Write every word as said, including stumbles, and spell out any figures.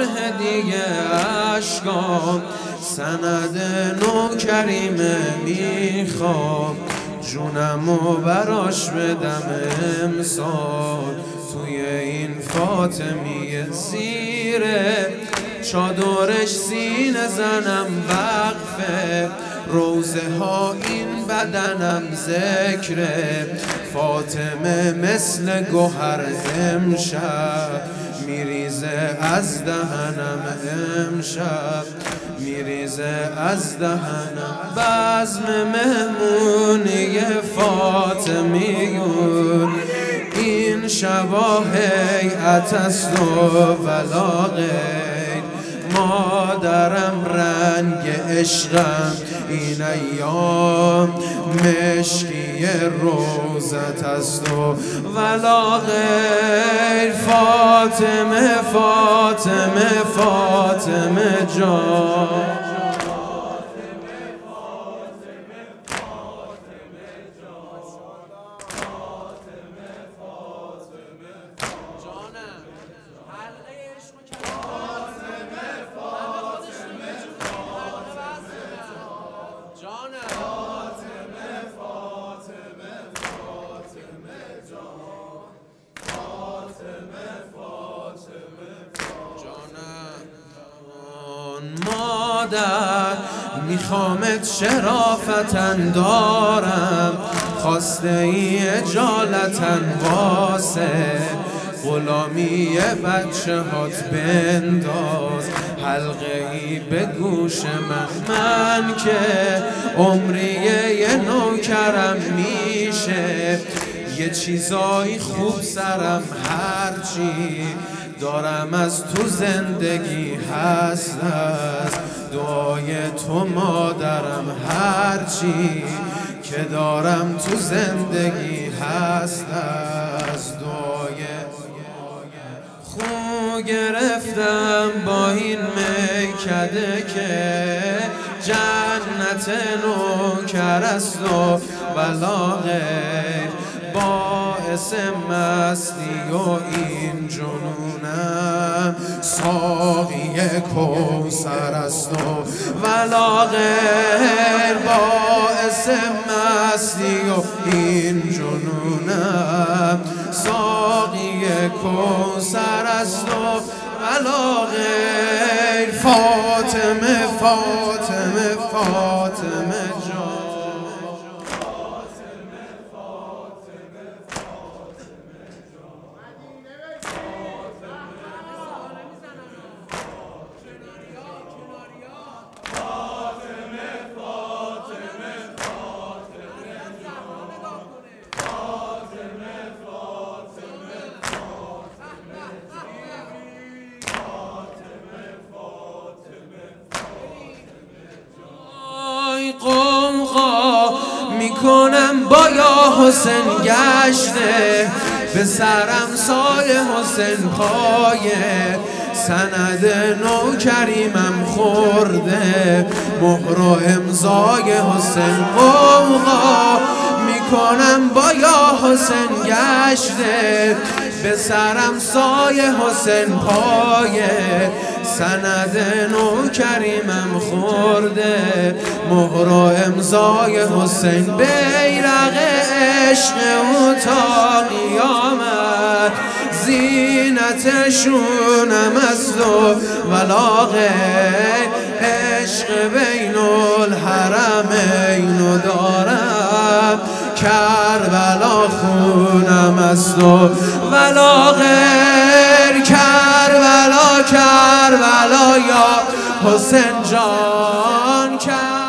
هدیه اشکام، سند نوکریمه میخوام، جونمو براش بدم امسال توی این فاطمیه زیره چادرش سینه زنم وقفه، روزه ها این بدنم ذکره، فاطمه مثل گوهر امشب میریزه از دهنم، امشب میریزه از دهنم. بزم مهمونی فاطمیون این شبا هیئت است و ولا غیر، مادرم رنگ عشقم این ایام مشکی روزت است و ولا غیر. فاطمه فاطمه فاطمه جان، مادر میخوامت شرافتن دارم، خواسته ای اجالتن واسه غلامی بچه هات بنداز، حلقه ای به گوش من، من که عمریه یه نوکرم میشه، یه چیزای خوب سرم هرچی دارم از تو زندگی هست است، دعای تو مادرم هرچی که دارم تو زندگی هست است، دعای خو گرفتم با این میکده که جنت نوکر است و ولا غیر، باعث مستی و این جنونم ساقی کوثر است و ولا غیر، باعث مستی و این جنونم ساقی کوثر است و ولا غیر. فاطمه فاطمه فاطمه جان، قوقا میکنم با یا حسین گشته، به سرم سال حسین پایه، سند نوکریمم خورده مهر و امضای حسین. قوقا میکنم با یا حسین گشته، به سرم سای حسین پایه، سند نوکریمم خورده مهر و امضای حسین. بیرق عشق او تا قیامت زینتشونم است و ولا غیر، عشق بین الحرمین دارم، کربلا خونم است و ولا غیر، کربلا کربلا یا حسین جان.